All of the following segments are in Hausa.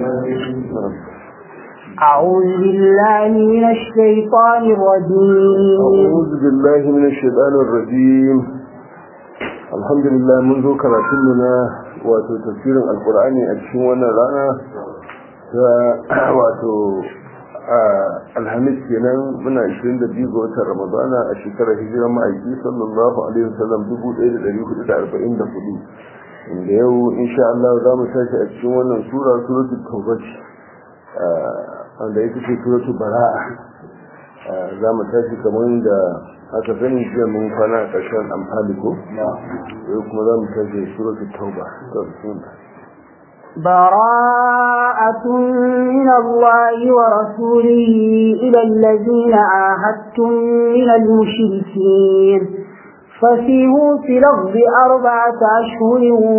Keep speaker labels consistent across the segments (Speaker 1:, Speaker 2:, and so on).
Speaker 1: أعوذ بالله من الشيطان الرجيم.
Speaker 2: أعوذ بالله من الشيطان الرجيم. الحمد لله منذ كراتنا وتفسير القرآن أجشونا لنا alhamis kenan muna 22 ga watan ramadana a shekarar hijirar ma'aiki sallallahu alaihi wasallam 1444 inda yau insha Allah za mu tashi a cikin wannan sura suratul tauba wanda yake ce suratul bara'a. za mu tashi kamar da aka sani jiya mun kwana a ƙarshen amfani ko yau kuma za mu tashi suratul tauba.
Speaker 1: براءة من الله ورسوله إلى الذين عاهدتم من المشركين فسيروا في الأرض 4 أشهر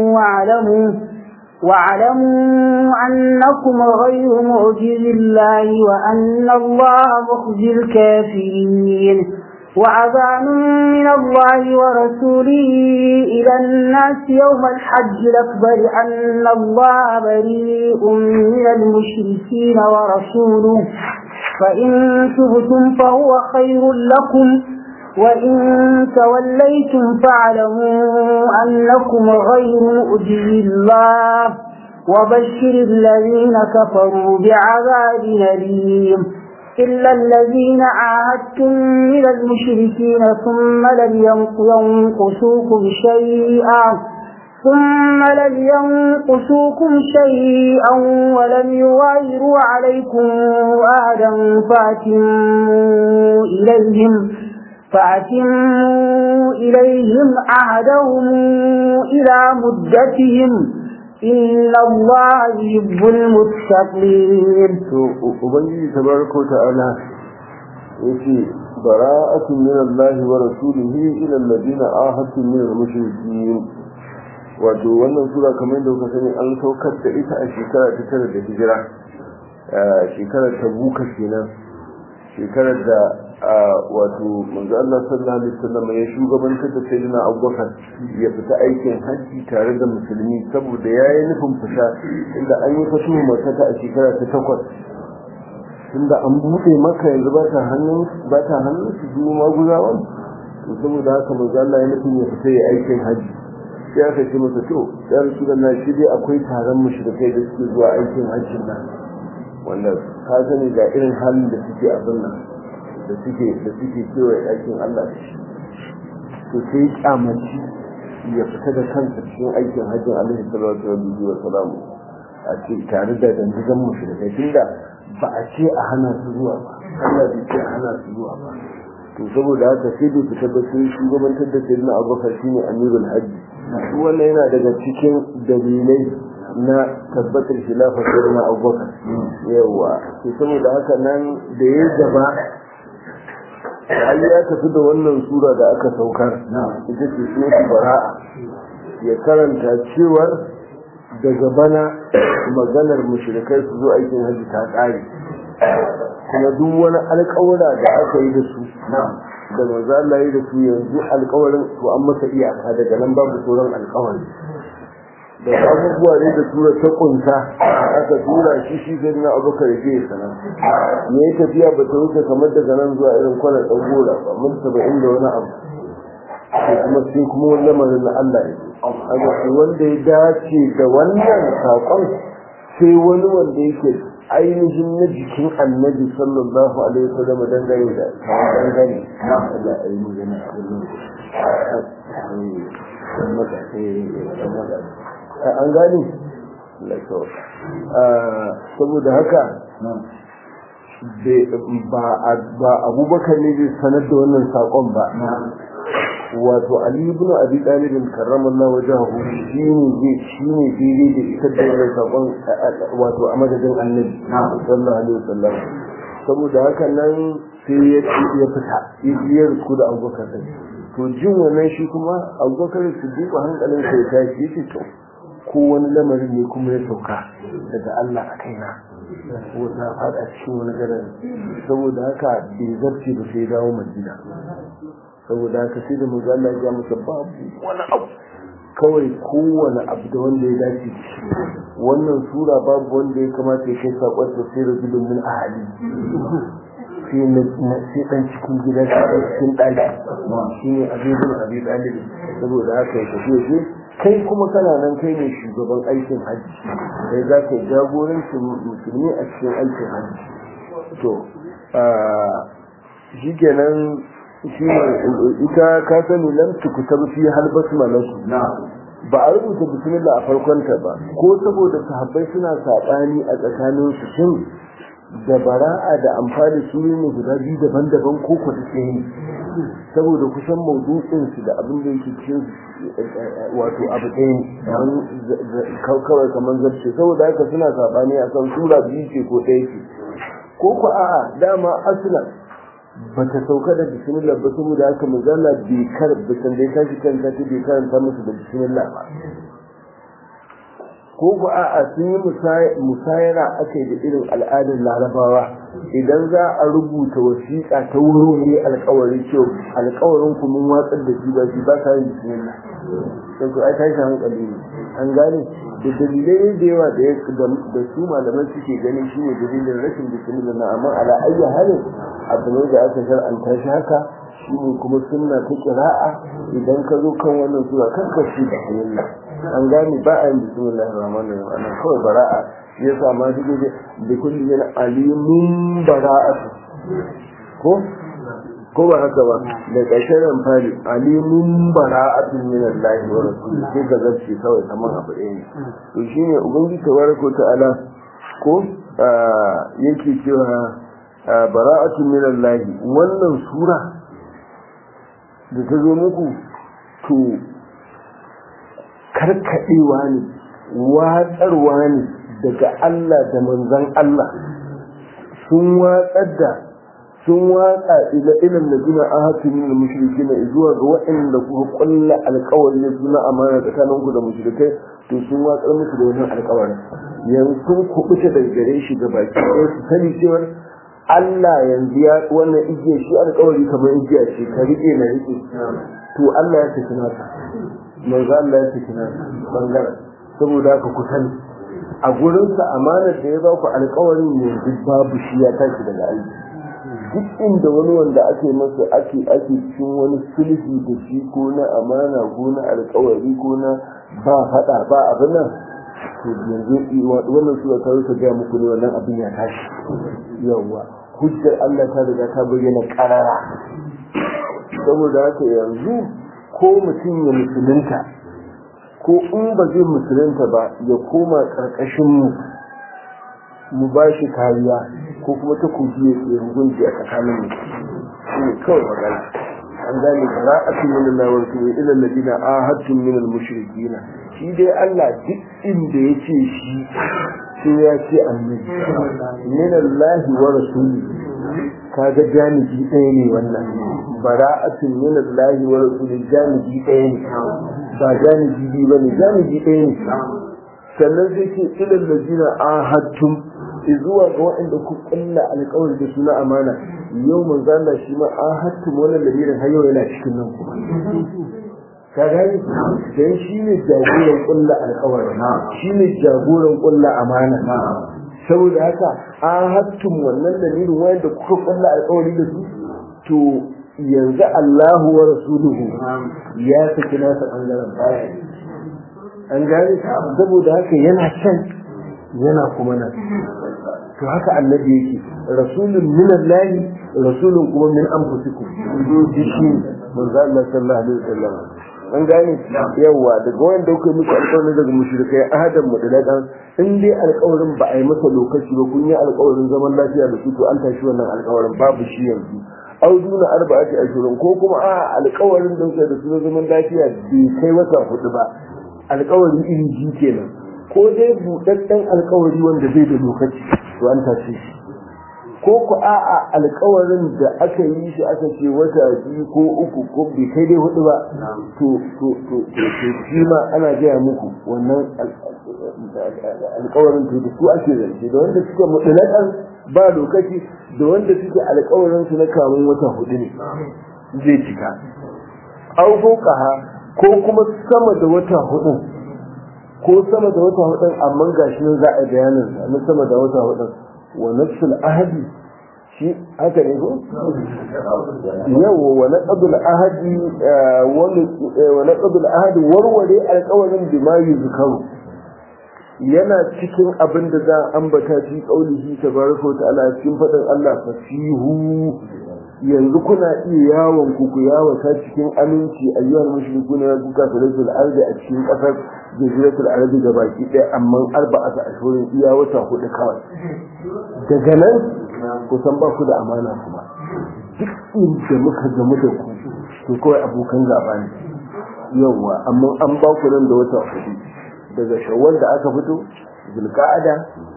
Speaker 1: واعلموا أنكم غير معجز الله وأن الله مخزي الكافرين وأذان من الله ورسوله إلى الناس يوم الحج الأكبر أن الله بريء من المشركين ورسوله فإن تبتم فهو خير لكم وإن توليتم فاعلموا أنكم غير مؤجز الله وبشر الذين كفروا بعذاب أليم إلا الذين عاهدتم من المشركين ثم لم ينقصوكم شيئا ولم يظاهروا عليكم أحدا فأتموا إليهم عهدهم إلى مدتهم إن الله يحب المتقين.
Speaker 2: وبنجي تبارك وتعالى يقول براءة من الله ورسوله إلى الذين عاهدتم من المشركين. wato wannan sura kamar da kuka sani an saukar da ita a shekara ta 9 da hijira, shekarar Tabuka kenan, shekarar da wato manzo Allah sallallahu alaihi wasallam ya shugabantar da sayyidina Abubakar ya fita aikin haji tare da musulmi saboda yayi nufin fita inda an yi fatu Makka a shekara ta 8 tunda an bude Makka yanzu ba ta hannun su zuwa maguzawan to saboda haka manzo Allah ya nufin ya fita aikin haji sai aka ce masa to ya Rasulullahi shi dai akwai taron mushrikai da suke zuwa aikin hajjin nan wanda ka sani ga irin halin da suke abin nan da suke kewaye aikin Allah da shi, to sai kyamaci ya fita da kansa cikin aikin hajjin Allah sallallahu alaihi wa sallam a ce tare da dandigan mushrikai tunda ba a ce a hana su zuwa ba, Allah bai ce a hana su zuwa ba. To saboda haka sai bai fita da sai shugabantar da sayyidina Abubakar shine amirul hajji. Wannan yana daga cikin dalilai na tabbatar khilafar sayyidina Abubakar. Yawa to saboda haka nan da ya gaba ai ya tafi da wannan sura da aka saukar ita ce suratul bara'a, ya karanta cewar daga bana maganar mushrikai su zo aikin hajji ta kare, kuma duk wani alƙawura da aka yi da su da manzo Allah yi da su yanzu alƙawarin to an masa iyaka, daga nan babu sauran alƙawari da abubuwa ne da tura ta kunta aka tura shi sai na Abubakar ya sanar me ya tafiya ba ta wuce kamar daga nan zuwa irin kwanar dan gora ba mun 70 da wani abu sai kuma wannan lamarin na Allah ne aga wanda ya dace da wannan sakon sai wani wanda yake ainihin na jikin Annabi sallallahu alaihi wasallam dangane da dangane Allah ayi mu gana an gani saboda haka ba Abubakar ne zai sanar da wannan sakon ba, wato Ali ibn Abi Talib karramallahu wajhahu shine daidai da isar da wannan sakon wato a madadin Annabi sallallahu alaihi wasallam. Saboda haka nan sai ya fita ya rusku da Abubakar to jin wannan shi kuma Abubakar Siddiq hankalin sai ya tashi yake to ko wani lamarin ne kuma ya sauka daga Allah a kaina ko na fada cikin wani garin, saboda haka bai zarce ba sai dawo Madina. Saboda haka sai da manzo Allah ya masa babu wani abu kawai kowane abu da wanda ya dace da shi. Wannan sura babu wanda ya kamata ya kai sakon ta sai rajulun min ahli, sai dan cikin gida sai cikin daki shine abin abi dalil. Saboda haka ya tafi shi kai kuma kana nan kai ne shugaban aikin hajji, kai za ka jagorancin musulmi a cikin aikin hajji. To shi kenan shi ita ka sani lam tukutab fi hal basmalatu, ba a rubuta bismillah a farkon ta ba, ko saboda sahabbai suna sabani a tsakanin su shin da bara'a da amfani su ne guda biyu daban-daban ko ko take ne, saboda kusan mawdu'in su da abin da yake cikin wato abu ɗaya ne kawai kamar zarce, saboda haka suna sabani akan sura biyu ce ko ɗaya ce, ko ko a'a dama aslan bata sauka da bismillah ba, saboda haka manzala bai karanta da ta shi kanta ta bai karanta musu da bismillah ba, ko ko a'a sun yi musayara akai da irin al'adar larabawa, idan za a rubuta wasiƙa ta wuri alƙawari cewa alƙawarin ku mun watsar da shi ba shi ba ta yin bismillah, sai ku ai tashi hankali ne. An gane da dalilai da yawa da su malaman suke gani shi ne dalilin rashin bismillah na, amma ala ayyi halin abu ne da aka shar'anta shi haka, shi ne kuma sunna ta qira'a. Idan ka zo kan wannan sura kan ka shi da bismillah, an gane ba a yin bismillahir rahmanir rahim, ana kawai bara'a. Yasa ma duk da kulli yana alimun bara'atu ko ba haka ba, da ƙarshen fari alimun bara'atun min Allah wa rasuluhu, sai ga zarce kawai kamar abu ɗaya ne. To shine ubangiji tabaraka ta'ala ko yake cewa bara'atun min Allah, wannan sura da ta zo muku to karkadewa ne, watsarwa ne daga Allah da manzon Allah, sun watsa ila ilal ladina ahatu min al-mushrikeena zuwa ga waɗanda kuka kulla alƙawari da suna amana tsakanin ku da mushrikai, to sun watsar musu da wannan alƙawarin. Yanzu sun kubuta daga gare shi ga baki ɗaya, su sani cewa Allah yanzu ya wannan igiya shi alƙawari kamar igiya ce, ka rike na rike, to Allah ya saki nasa, manzo Allah ya saki nasa bangaren. Saboda haka ku sani a gurinsa amanar da ya ba ku alƙawarin yanzu babu shi, ya tashi daga aiki. Duk inda wani wanda ake masa ake cikin wani sulhi da shi ko na amana ko na alƙawari ko na ba faɗa ba abin nan, to yanzu wannan sura ta rusa ga muku ne wannan abin ya tashi. Yawwa hujjar Allah ta riga ta bayyana karara. Saboda haka yanzu ko mutum ya musulunta ko in ba zai musulunta ba ya koma karkashin mu ba shi kariya, ko kuma ta kuji ya hukunci a tsakanin mu, shi ne kawai magana. An gane bara'atun min Allah wa rasulihi ila alladina ahadtum min al-mushrikeen. Shi dai Allah duk inda yace shi sai ya ce annabi min Allah wa rasulihi, kaga jami'i ɗaya ne wannan. Bara'atun min Allah wa rasulihi jami'i ɗaya ne, ba jami'i biyu bane, jami'i ɗaya ne. Sannan sai ce ila alladina ahadtum, zuwa ga waɗanda ku kulla alƙawari da suna amana. Yau manzo Allah shi ma ahadtum wannan lamirin har yau yana cikin nan kuma, ka gani dan shi ne jagoran kulla alƙawari, shi ne jagoran kulla amana. Saboda haka ahadtum wannan lamirin wanda kuka kulla alƙawari da su, to yanzu Allahu wa rasuluhu ya saki nasa bangaren baya. An gane saboda haka yana can yana kuma nan. To haka annabi yake, rasulun min Allah, rasulun kuma min anfusikum. Shi manzo Allah sallallahu alaihi wasallam. An gane yawa daga wanda kuka muku alƙawarin daga mushrikai ahadan mudaladan, in dai alƙawarin ba a yi masa lokaci ba, kun yi alƙawarin zaman lafiya da su, to an tashi wannan alƙawarin babu shi yanzu. Auduna arba'ati ashurun, ko kuma alƙawarin da kuka da su zaman lafiya bai kai wata hudu ba, alƙawari iri ji kenan, ko dai buɗaɗɗen alƙawari wanda bai da lokaci, to an tashi shi, ko ku a'a alƙawarin da aka yi shi aka ce wata biyu ko uku ko bai kai dai hudu ba, to shi ma ana gaya muku wannan alƙawarin to da su ake zance, da wanda suke mutlaqan ba lokaci, da wanda suke alƙawarin su na kamun wata hudu ne zai cika. Au fawqaha, ko kuma sama da wata hudu amma gashi nan za a bayanin na sama da wata hudu wa nafsul ahadi shi haka ne ko yawa wa naqdul ahadi wa naqdul ahadi warware alƙawarin bima yuzkaru yana cikin abin da za a ambata fi qaulihi tabaraka wa ta'ala cikin fadin Allah fasihu yanzu kuna iya yawon ku yawata cikin aminci ayyuhal mushrikuna ya kuka salatul ardi a cikin kasar jaziratul arabi da baki ɗaya amma arba'ata ashhurin iya wata hudu kawai daga nan kusan ba ku da amana kuma duk inda muka gamu da ku to kawai abokan gaba ne yawa amma an ba ku nan da wata hudu daga shawwal da aka fito zulqa'ada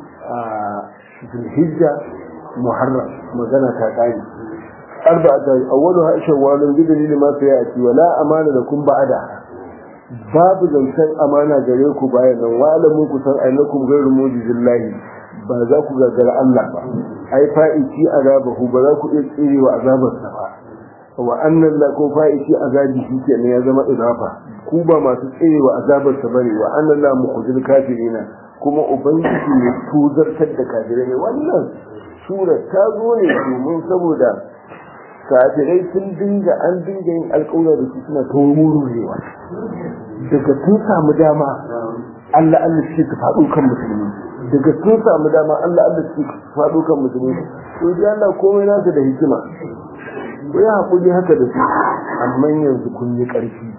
Speaker 2: zulhijja muharram magana ta kare arba'ata awwaluha shawwalun bi dalili ma sayati wala amana lakum ba'da babu zancen amana gare ku bayan nan wa'alamun ku san ainakum ghairu mujizillahi ba za ku gagara Allah ba ai fa'ici azabahu ba za ku iya tsire wa azabarsa ba wa annan la ko fa'ici azabi shi ke ne ya zama idafa ku ba masu tsire wa azabarsa bane wa annan la mukhzil kafirina kuma ubangiji ne tuzartar da kafirai wannan sura ta zo ne domin saboda kafirai sun dinga yin alƙawura da su suna tomururewa daga sun samu dama Allah ce ka faɗo kan musulmi daga sun samu dama Allah ce ka faɗo kan musulmi to dai Allah komai nasa da hikima ko ya haƙuri haka da su amma yanzu kun yi ƙarfi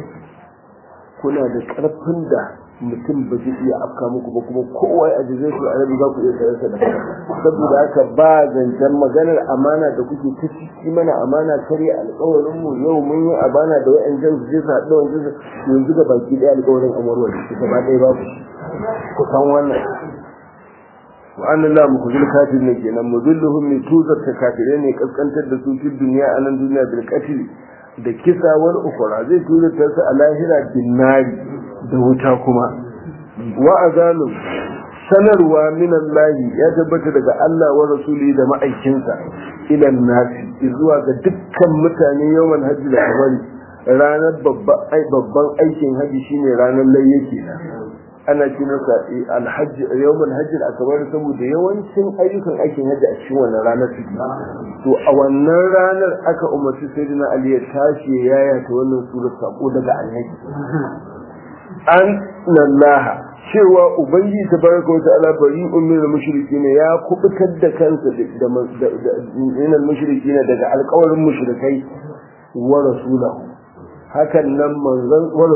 Speaker 2: kuna da ƙarfin da mutum ba zai iya afka muku ba kuma kowa a jizai su arabi za ku iya sayarsa da saboda haka ba zancen maganar amana da kuke ta ciki mana amana kare alƙawarin mu yau mun yi amana da wa'yan jan su je su haɗu wancan su yanzu ga baki ɗaya alƙawarin amurwa da su gaba ɗaya babu ku san wannan wa'annan la mu kuzul kafir ne kenan mudulluhum ne tuzar ta kafire ne kaskantar da su fi duniya a nan duniya bil qatl da kisa wal ukhra zai tuzar ta su a lahira bin nari da wuta kuma wa azalun sanarwa min Allah ya tabbata daga Allah wa rasuli da ma'aikinsa ila nasi zuwa ga dukkan mutane yawan hajji da kabari ranar babban aikin haji shine ranar layya ana kinasa alhajj yawmul hajj al-akbar saboda yawancin ayyukan aikin haji a cikin wannan ranar to a wannan ranar aka umarci sayyidina Ali ya tashi yaya ta wannan surar sako daga annabi an lallaha cewa ubangiji tabaraka wa ta'ala bari'un min al-mushrikin ya kubutar da kansa da min al-mushrikin daga alƙawarin mushrikai wa rasulahu hakan nan manzon wa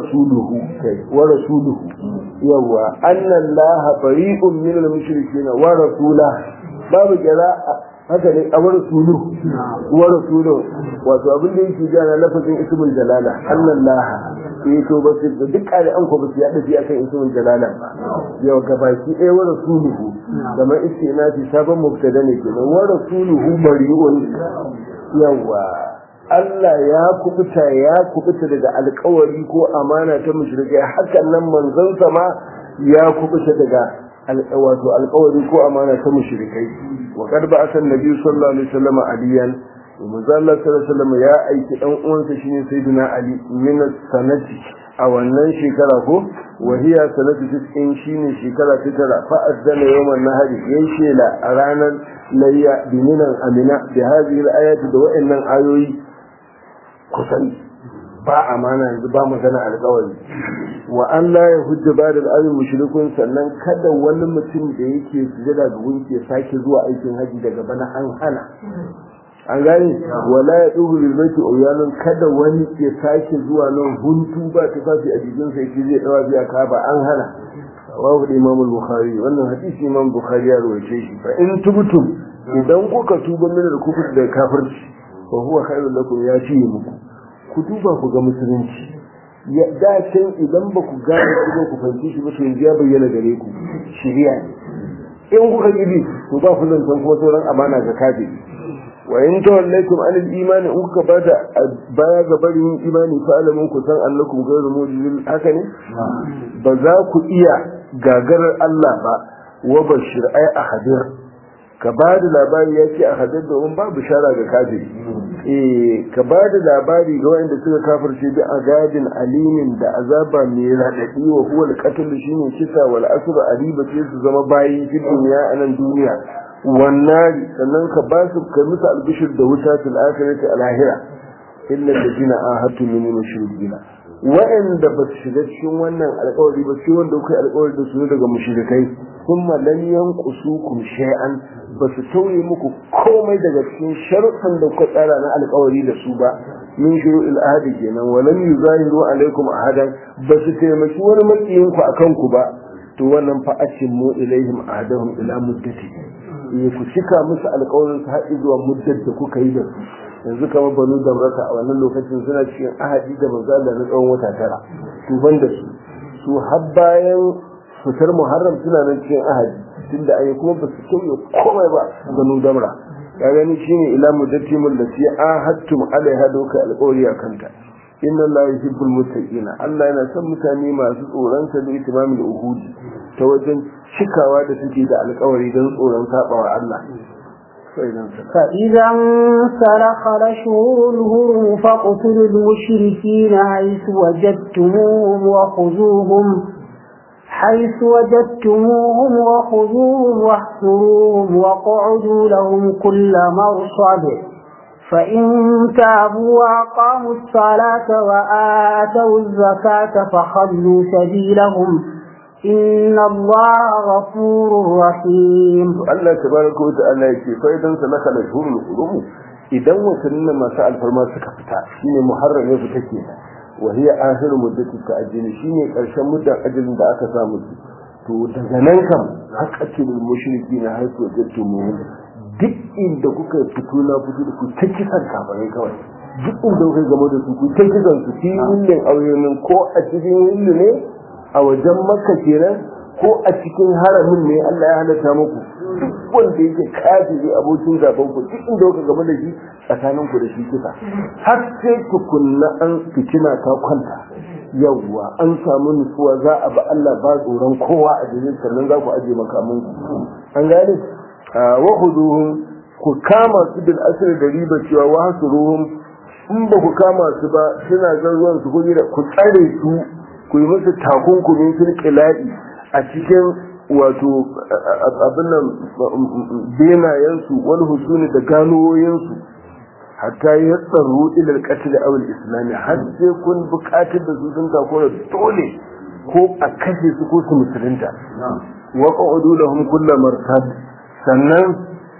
Speaker 2: rasuluhu yawa anna allaha bari'un min al-mushrikin wa rasulahu babu kira haka ne amar rasuluhu wa rasuluhu wato abin da yake jana lafazin ismul jalala anna allaha to ba su duk kare an ko ba su yada shi akan ismul jalala yau gabaki ɗaya wa rasuluhu kamar istinasi sabon mubtada ne kenan wa rasuluhu bari'un yawa Allah ya kubuta daga alƙawari ko amana ta mushrikai hakan nan manzon sa ma ya kubuta daga wato alƙawari ko amana ta mushrikai wa qad ba'atha an-nabi sallallahu alaihi wasallam aliyan manzo Allah sallallahu alaihi wasallam ya aiki dan uwansa shine sayyidina Ali min sanati a wannan shekara ko wahiya sanatu 90 shine shekara ta tara fa azzana yawman nahari yayin shela a ranar layya biminan amina bi hadhihi al-ayati da wa'annan ayoyi kusan ba amana yanzu ba magana alƙawari wa an la yahujja ba da al'amin mushrikun sannan kada wani mutum da yake sujada ga gunki ya sake zuwa aikin haji daga bana an hana an gane wala ya dubu bil baiti uyanan kada wani ya sake zuwa nan huntu ba ta fafi a jikin sa yake zai dawa biya ka ba an hana rawahu imam al-bukhari wannan hadisi imam bukhari ya rawaye shi fa in tubtum idan kuka tuba min al-kufr da kafirci fa huwa khairul lakum ya ci muku ku duba ku ga musulunci ya dacin idan ba ku gane ku ba ku fahimci shi ba to yanzu ya bayyana gare ku shiriya ne in kuka gidi to ba ku zan san ko sauran amana ga kafiri wa in tawallaytum anil imani in kuka bada baya ga barin imani fa alamun ku san annakum ghayru mujizin haka ne ba za ku iya gagarar Allah ba wa bashir ay ahadir ka ba da labari yake ahadir domin babu bishara ga kafiri ka ba da labari ga wanda suka kafirce bi azabin alimin da azaba mai radadi wa huwa al-qatl shine kisa wal asr aliba sai su zama bayi fi duniya a nan duniya wannan sannan ka ba su ka musu albishir da wuta fil akhirati al-ahira illa alladhina ahadu min mushrikina wa'anda ba su shiga cikin wannan alƙawari ba sai wanda kai alƙawari da su daga mushrikai kuma lam yanqusukum shay'an ba su tauye muku komai daga cikin sharuɗan da kuka tsara na alƙawari da su ba min shuru'il ahdi kenan wa lam yuzahiru alaikum ahadan ba su taimaki wani makiyin ku akan ku ba to wannan fa atimmu ilaihim ahadahum ila muddati ku cika musu alƙawarin su har zuwa muddar da kuka yi da su yanzu kamar banu da raka a wannan lokacin suna cikin ahadi da manzo Allah na tsawon wata tara to banda su har bayan fitar muharram suna nan cikin ahadi tunda ayi kuma ba su kauye komai ba banu damra ya gani shine ila muddatimul lati ahadtum alaiha doka alqawli akanta inna la yuhibbul muttaqina Allah yana son mutane masu tsoron sa da itimamul uhudi ta wajen cikawa da suke da alƙawari don tsoron sabawa Allah
Speaker 1: فإذا انسلخ الأشهر الهرم فاقتلوا المشركين حيث وجدتموهم وخذوهم واحصروهم واقعدوا لهم كل مرصد فإن تابوا وأقاموا الصلاة وآتوا الزكاة فخلوا سبيلهم إن الله غفور رحيم.
Speaker 2: الله تبارك وتعالى يقول فإذا انسلخ الأشهر الهرم إذا وصلنا ما سأل فرما سكفتا شين محرم يفتكينا وهي آخر مدة التأجيل شين قرشان مدة أجل دعاك سامد تو دغنانكم حقتل المشركين حيث وجدتموهم duk inda kuka fito na fito da ku ta kisan kafirai kawai duk inda kuka gamo da su ku ta kisan su cikin aurenin ko a cikin hindu ne a wajen makka kenan ko a cikin haramin ne Allah ya halatta muku duk wanda yake kafiri abokin gaban ku duk inda kuka gamo da shi tsakanin ku da shi kisa har sai tukunna an fitina ta kwanta yawwa an samu nutsuwa za a ba Allah ba tsoron kowa a jirin sannan za ku aje makamin ku an gane wa khuduhum ku kama su bil asr da riba cewa wa hasuruhum in ba ku kama su ba suna zarwan su ku tsare su ku yi musu takunkumin filqilai a cikin wato abin nan benayen su wal husuni da ganoyin su hatta yasarru ila al-qatl aw al-islam har sai kun buƙatar da su sun takura dole ko a kashe su ko su musulunta wa qa'udu lahum kullu martad sannan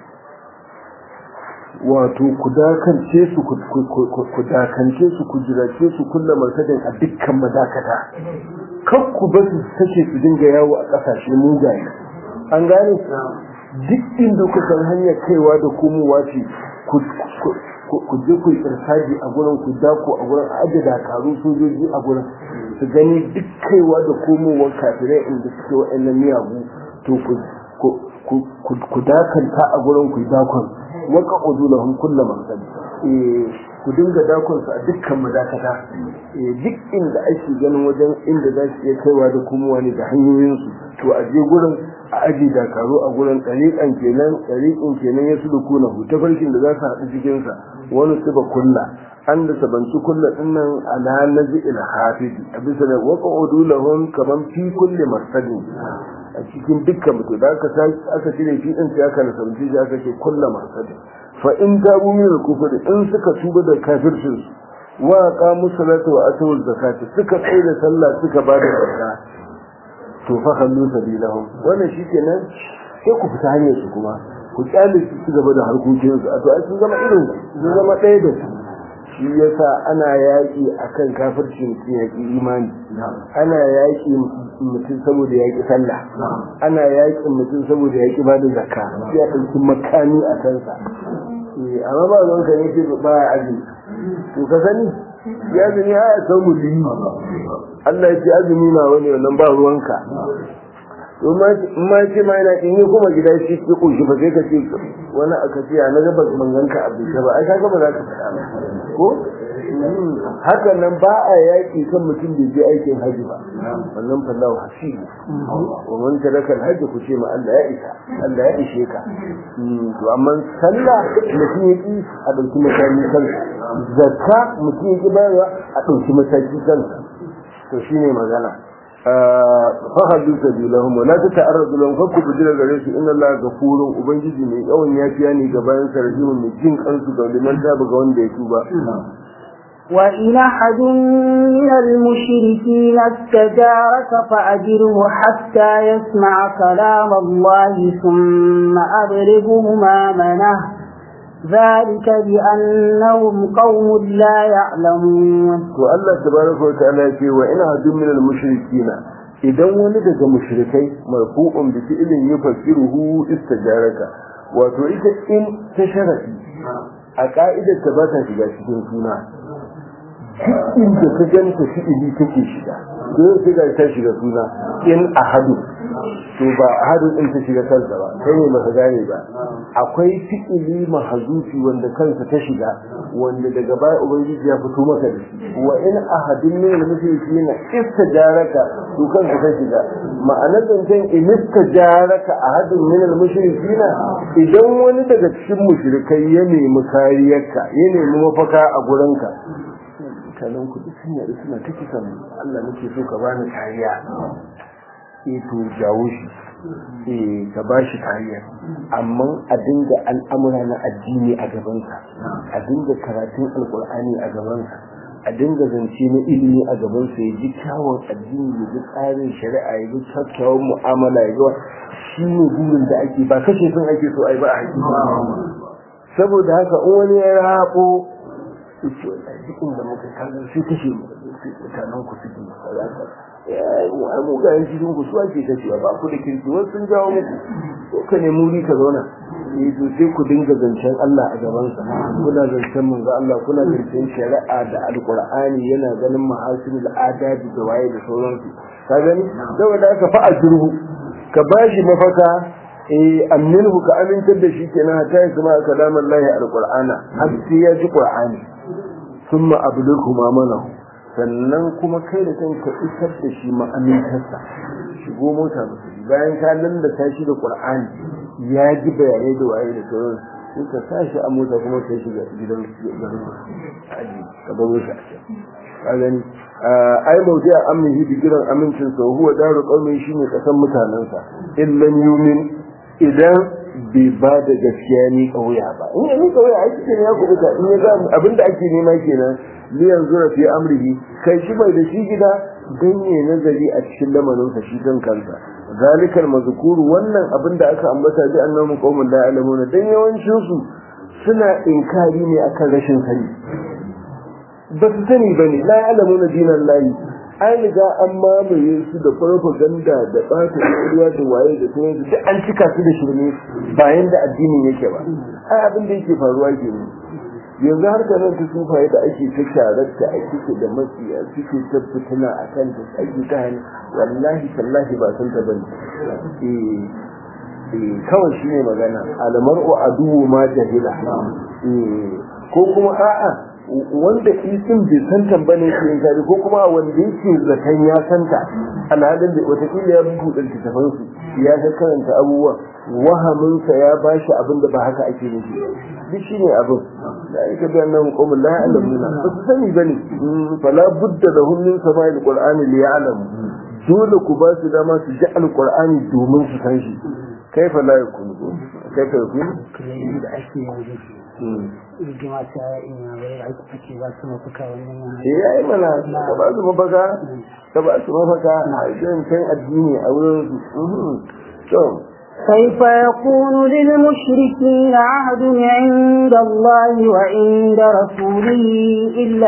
Speaker 2: wato ku dakance su ku jirace su kullum martadin a dukkan madakata kan ku ba su sake su dinga yawo a kasashe mugaye an gane duk inda ku san hanyar kaiwa da komowa ce ku je ku yi irsaji a gurin ku dako a gurin ajiye dakaru sojoji a gurin su gani duk kaiwa da komowar kafirai inda suke wa'annan miyagu to ku dakanta a gurin ku dakon waka udulahum kullu mansab ku dinga dakon su a dukkan madakata duk inda ake ganin wajen inda za su iya kaiwa da komowa ne da hanyoyin su to a je gurin a aji dakaru a gurin tsariƙin kenan ya su kuna hu ta farkin da za su haɗu cikin sa wani su ba kulla an da sabanci kulla dinnan ala nazil hafidi a bisa da waka udulahum kaman fi kulli masadin a cikin dukkan mutum da aka cire shi din sai aka nasarci shi aka ce kullama sadi fa in tabu min al-kufr in suka tuba da kafircin su wa qamu salata wa atu zakata suka tsaya da sallah suka bada zakka to fa khallu sabilahum wannan shikenan sai ku fita hanyar su kuma ku kyale su gaba da harkokin su a to ai sun zama irin sun zama ɗaya da su shi yasa ana yaƙi akan kafircin yaƙi imani ana yaƙi mutum saboda yaƙi sallah ana yaƙin mutum saboda yaƙi ba da zakka ya ɗauki makami a kansa amma ba zan ka yake ba ya azumi to ka sani ya azumi ya san mu liyi Allah ya ce azumi na wani wannan ba ruwanka to ma ce ma yana in kuma gida shi ke koshi ba sai ka ce wani aka ce na ga ban ganka abin ba ai kaga ba za ka faɗa ba ko haka nan ba a yaƙi kan mutum da je aikin haji ba wannan fallahu hasibu wa man taraka alhaji ku ce ma Allah ya isa Allah ya ishe ka to amma sallah mutum yake a dauki mataki kansa zakka mutum yake bayarwa a dauki mataki kansa to shine magana fahadu sabilahum wa la tata'arradu lahum fakku bujira gare su inna Allah ghafurun ubangiji mai yawan yafiya ne ga bayan sarjimin mai jin kansu ga liman tabu ga wanda ya tuba
Speaker 1: وإن أحد من المشركين استجارك فأجره حتى يسمع كلام الله ثم أبلغه مأمنه ذلك بأنهم قوم لا يعلمون.
Speaker 2: والله تبارك وتعالى يقول وإن أحد من المشركين idan wani daga mushrikai marfu'un bi fi'lin yufassiruhu istijaraka wato ita in ta sharadi a ka'idar ta ba ta shiga cikin suna duk inda ka ganta fi'ili take shiga don sai ga ta shiga suna in ahadu to ba ahadu din ta shiga kansa ba kai ne baka gane ba akwai fi'ili mahzufi wanda kansa ta shiga wanda daga baya ubangiji ya fito maka da shi wa in ahadin min al-mushrikeena istajaraka to kansa ta shiga ma'anar zancen in istajaraka ahadun min al-mushrikeena idan wani daga cikin mushrikai ya nemi kariyarka ya nemi mafaka a gurinka mutanen ku duk sun yadda suna ta kisan Allah nake so ka bani kariya to jawo shi ka ba shi kariya amma a dinga al'amura na addini a gabansa a dinga karatun alkur'ani a gabansa a dinga zance na ilimi a gabansa ya ji kyawun addini ya ji tsarin shari'a ya ji kyawun mu'amala ya ga shi ne burin da ake ba kashe sun ake so ai ba a hakika saboda haka in wani ya rabo ce duk inda muka kaga sai kashe mutanen ku suke salata mu ga yan cikin ku su ake kashewa ba ku da kirki wasu sun jawo muku ko ka ne muri ka zauna to sai ku dinga zancen Allah a gaban sa kuna zancen manzo Allah kuna zancen shari'a da alqur'ani yana ganin mahasinul adabi da waye da sauransu ka gani saboda aka fa ajruhu ka bashi mafaka aminhu ka amintar da shi kenan ta yi kuma kalaman lahi alqur'ana har sai ya ji qur'ani thumma ablighu ma manahu sannan kuma kai da kanka isar da shi ma'amintarsa shigo mota musulmi bayan ka lallata shi da qur'ani ya ji bayanai da waye da sauran sai ka sashi a mota kuma kai shi ga gidan garin aji ka baro shi a can ka gani ai mawdi'a amnihi bi gidan amincin sa huwa daru qaumin shine kasan mutanansa illan yumin idan bai ba da gaskiya ni kauya ba in ni kauya ai cikin ya kubuta in ya ga abinda ake nema kenan liyan zura fi amrihi kai shi bai da shi gida dan ne nazari a cikin lamarin sa shi kan kansa zalikal mazkuru wannan abinda aka ambata bi annahu qaumun la ya'lamuna dan yawancin su suna inkari ne akan rashin sani ba su sani bane la ya'lamuna dinan lahi an riga an mamaye su da propaganda da ɓata ruwa da waye da sauran su duk an cika su da shirme bayan da addinin yake ba ai abin da yake faruwa ke ne yanzu har ka nan ta sufaye da ake ta shararta a cike da matsiya suke ta fitina a kan ta ake ta hannu wallahi tallahi ba san ta bane kawai shi ne magana almar'u aduwu ma jahila ko kuma a'a wanda isin bai santa bane ke yin kare ko kuma wanda yake zakan ya santa alhalin da watakila ya buɗe littattafan su ya ga karanta abubuwa wahaminsa ya bashi abin da ba haka ake nufi duk shine abin da aka bayan nan qawmin la ya'lamuna ba su sani bane fala budda lahum min sama'il qur'ani li ya'lamu dole ku ba su dama su ji alqur'ani domin su san shi kaifa la yakunu kaifa yakunu
Speaker 1: da ake yanzu rigima ta ina bai ake ba su mafaka wannan
Speaker 2: yayi mana ka ba su mafaka a idan kan addini a wurin su
Speaker 1: كيف يكون للمشركين عهد عند الله وعند رسوله إلا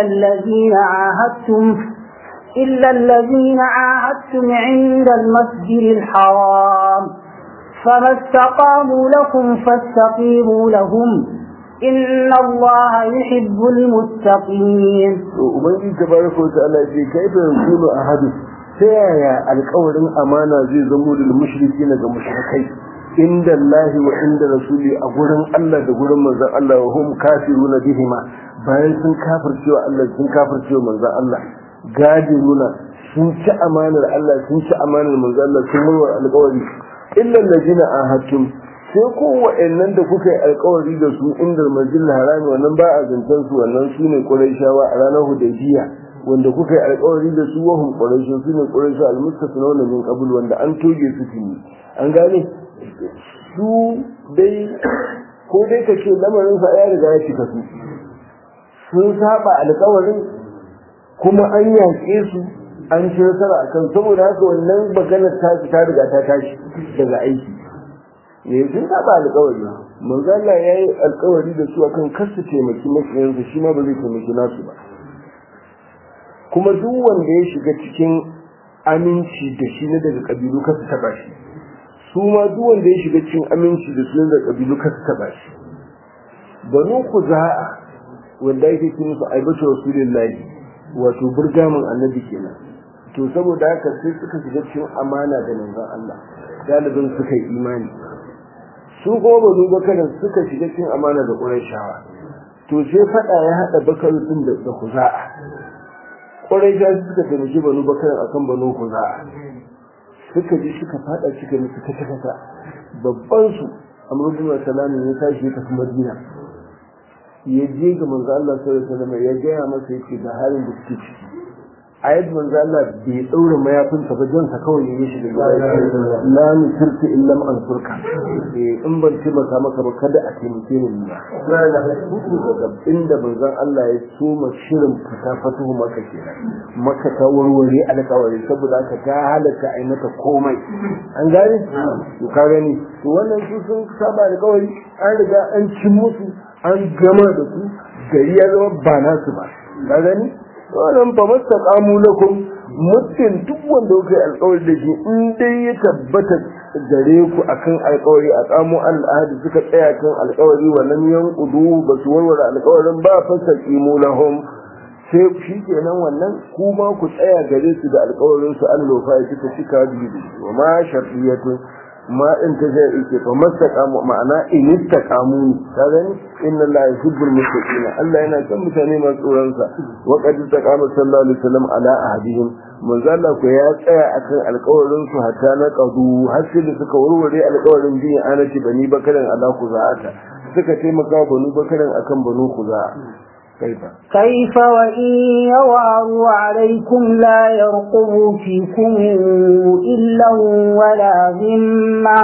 Speaker 1: الذين عاهدتم عند المسجد الحرام فما استقاموا لكم فاستقيموا لهم إن الله يحب المتقين.
Speaker 2: ومن تبارك وتعالى كيف يكون أحد سيايا القول أمانة زي زمود المشركين كمشركين عند الله وعند رسوله أقولن الله تقولن مزا الله وهم كافرون بهما bayan sun kafircewa Allah sun kafircewa manzon Allah gadiruna sun ci amanar Allah sun ci amanar manzon Allah sun murwar alƙawari illa allazina ahadtum sai ko wa'annan da kuka yi alƙawari da su inda masjidil harami wannan ba a zantar su wannan sune quraishawa a ranar hudaybiya wanda kuka yi alƙawari da su wahum quraishu sune quraishu almustasnawna min qabl wanda an toge su tuni an gane su dai ko dai kace lamarin sa ya riga ya cika su sun saba alƙawarin kuma an yaƙe su an ci nasara akan saboda haka wannan maganar ta riga ta tashi daga aiki ne sun saba alƙawari manzo Allah yayi alƙawari da su akan kasu taimaki makiyansa shi ma ba zai taimaki nasu ba kuma duk wanda ya shiga cikin aminci da shi na daga kabilu kasu taba shi su ma duk wanda ya shiga cikin aminci da su daga kabilu kasu taba shi banu kuza'a wanda yake cikin su aibatu rasulullahi wato burgamin annabi kenan to saboda haka sai suka shiga cikin amana da manzon Allah galibin suka yi imani su kuma banu bakarin suka shiga cikin amana da qurayshawa to sai fada ya hada bakar din da kuza'a qurayshawa suka taimaki banu bakarin akan banu kuza'a suka ji suka fada suka musu kata babban su amru bin salam ya tashi ta kuma Madina ya je ga manzo Allah sallallahu alaihi wasallam ya gaya masa yake da halin da suke ciki ayat manzo Allah bai daura mayafin sa ba jan sa kawai ya shiga la nusirka illa an surka in ban ce maka ba kada a taimake ni ba inda manzo Allah ya soma shirin fita fatuhu maka kenan maka ta warware alƙawari saboda haka ta halaka ai mata komai an gane to ka gani to wannan su sun saba alƙawari an riga an ci musu an gama da su gari ya zama ba nasu ba ka gani wannan fa mastaqamu lakum mutum duk wanda kuka yi alƙawari da shi in dai ya tabbata gare ku akan alƙawari a tsamo al'ahadi suka tsaya kan alƙawari wannan yanqudu ba su warware alƙawarin ba fastaqimu lahum sai shi kenan wannan kuma ku tsaya gare su da alƙawarin su Allah fa ya cika biyu wa ma shartiyatu ma in ta zai yake fa mastaqamu ma'ana in istaqamu ka gani inna la yuhibbul muttaqina Allah yana son mutane masu tsoron sa wa qad taqama sallallahu alaihi wasallam ala ahadihim manzo Allah ko ya tsaya akan alƙawarin su hatta na qadu har sai da suka warware alƙawarin biyu anati bani bakarin ala kuza'ata suka taimaka banu bakarin akan banu kuza'a
Speaker 1: كيف وإن يوعوا عليكم لا يرقبوا فيكم إلا ولا ذمة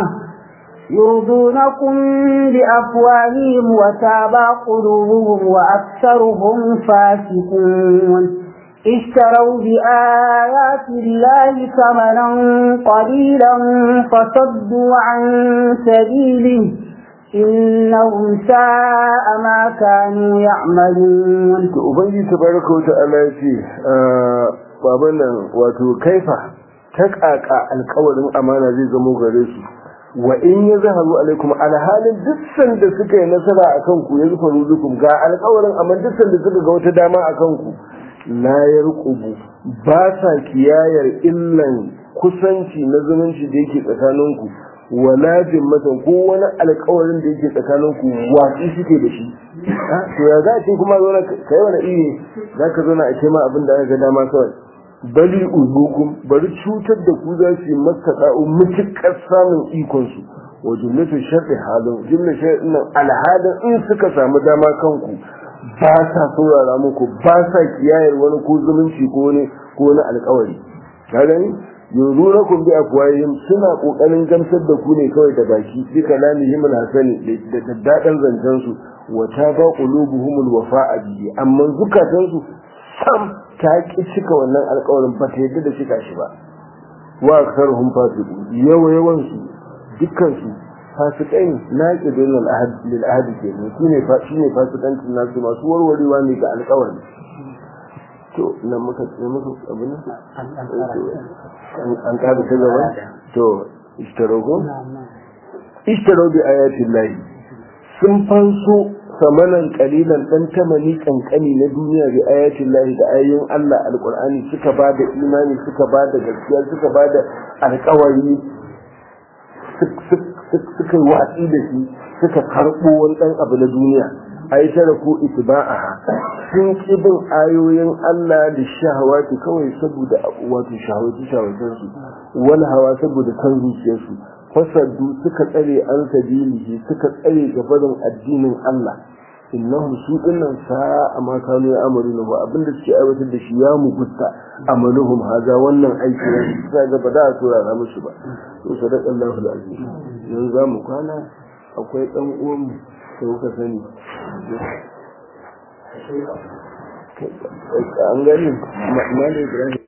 Speaker 1: يرضونكم بأفواههم وتابى قلوبهم وأكثرهم فاسقون اشتروا بآيات الله ثمنا قليلا فصدوا عن سبيله إنهم ساء ما كانوا يعملون
Speaker 2: ubangiji tabaraka wa ta'ala yace baban nan wato kaifa takaka alƙawarin amana zai zama gare su wa in yazharu alaikum alhalin dukkan da suka yi nasara akan ku yanzu faruzukum ga alƙawarin amma dukkan da suka ga wata dama akan ku la yarqubu ba sa kiyayar illan kusanci na zumunci da yake tsakaninku wala jimmatan ko wani alƙawarin da yake tsakanin ku watsi suke da shi to ya za ce kuma zo na kai wani iri zaka zo na a ce ma abin da aka ga dama kawai bali uzukum bari cutar da ku za su yi mastaqa'u mutukar samun ikon su wa jumlatu sharri halin jumla sharri nan alhalin in suka samu dama kanku ba sa saurara muku ba sa kiyayar wani ko zumunci ko wani alƙawari ka gani yuzunakum bi afwahihim suna kokarin gamsar da ku ne kawai da baki bi kalamihim alhasani da daddadan zancen su wa taba qulubuhum alwafa'a bi amma zukatan su sam ta ki cika wannan alƙawarin ba ta yadda da cika shi ba wa aktharuhum fasiqun yawan su dukkan su fasikai naqidun alahd lil ahd kenan shine fasikancin nasu masu warwarewa ne ga alƙawari to nan muka abin an kada ta gaba to ishtaro bi ayatin lahi sun fanso samanan kalilan dan tamani kankani na duniya bi ayatin lahi da ayoyin Allah alqur'ani suka bada imani suka bada gaskiya suka bada alƙawari suka watsi da shi suka karbo wani dan abu na duniya ai taraku itba'aha sun kibin ayoyin Allah da shahawati kawai saboda wato shahawatan su wal hawa saboda kan zuciyarsu fasaddu suka tsare an sabilihi suka tsare gabarin addinin Allah innahum su dinnan sa'a ma kanu ya'maluna wa abinda suke aiwatar da shi ya mugunta amaluhum haza wannan aiki ne sai ga ba da turara musu ba to sadaqallahu alazim yanzu za mu kwana akwai dan uwan mu da kuka sani an gani Malam Ibrahim